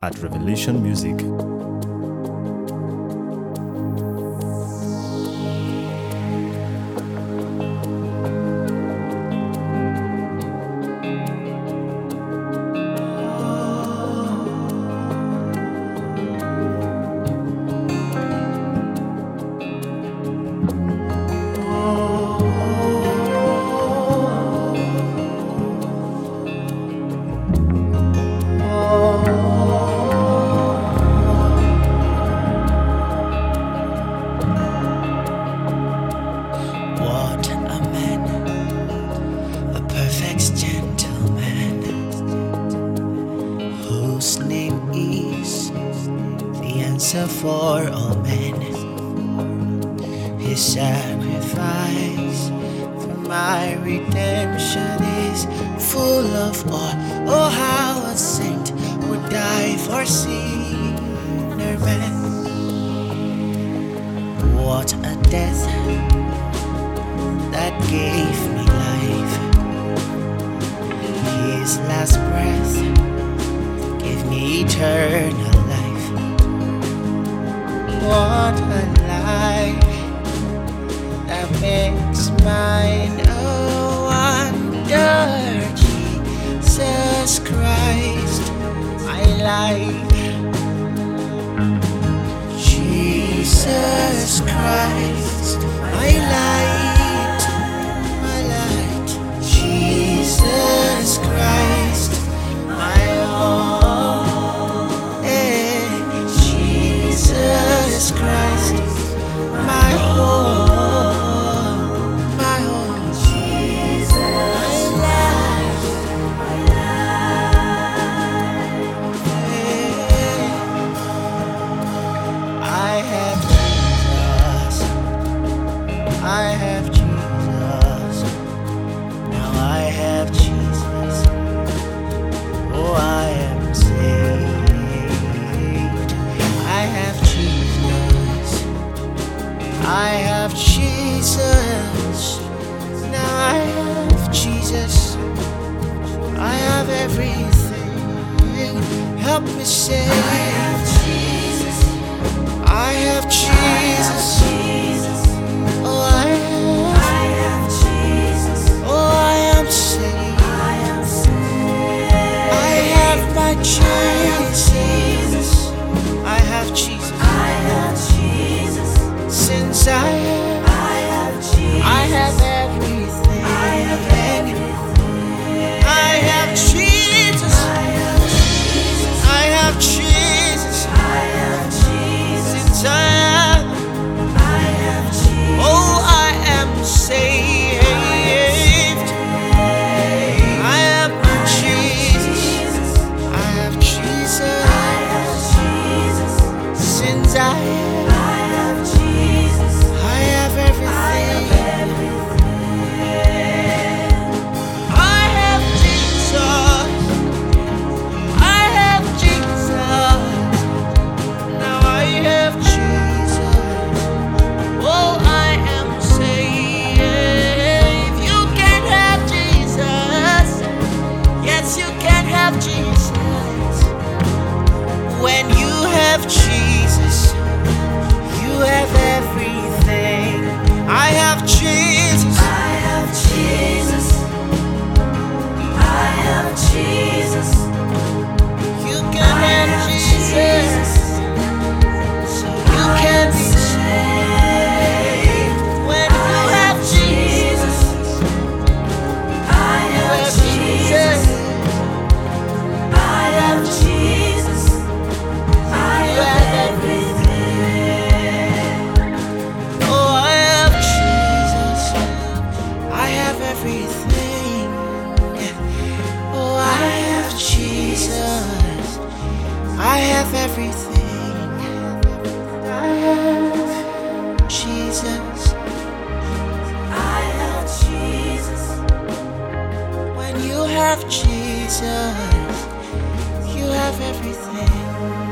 at Revelation Music. What a man, a perfect gentleman, whose name is the answer for all men. His sacrifice for my redemption is full of awe. Oh, how a saint would die for sinner man. What a death that gave me life. His last breath gave me eternal life. What a life that makes mine a wonder. Jesus Christ, my life. Jesus Christ, my light, my light. Jesus Christ, my all. Hey, Jesus Christ, my whole, my whole. Jesus, my life, my life. Hey, I have Jesus. I have Jesus. Now I have Jesus. Oh, I am saved. I have Jesus. I have Jesus. Now I have Jesus. I have everything. Help me say, I have Jesus. I have Jesus. Oh, I have Jesus. Oh, I am saved. I have my Jesus. I have Jesus. Since I have Jesus. I have everything. I have Jesus. I have Jesus. Since I have, oh, I am saved. I have Jesus. I have Jesus. Since I have Jesus. I have everything. I have Jesus. I have Jesus. Now I have Jesus. Oh, I am saved. You can have Jesus. Yes, you can have Jesus. When you have Jesus, you have everything. I have Jesus. I have Jesus. I have Jesus. You can have Jesus. So you can be saved. When you have Jesus, I have Jesus. I have Jesus. I have everything. Oh, I have Jesus. I have everything. Oh, I have Jesus. I have everything. I have Jesus. I have Jesus. When you have Jesus, you have everything.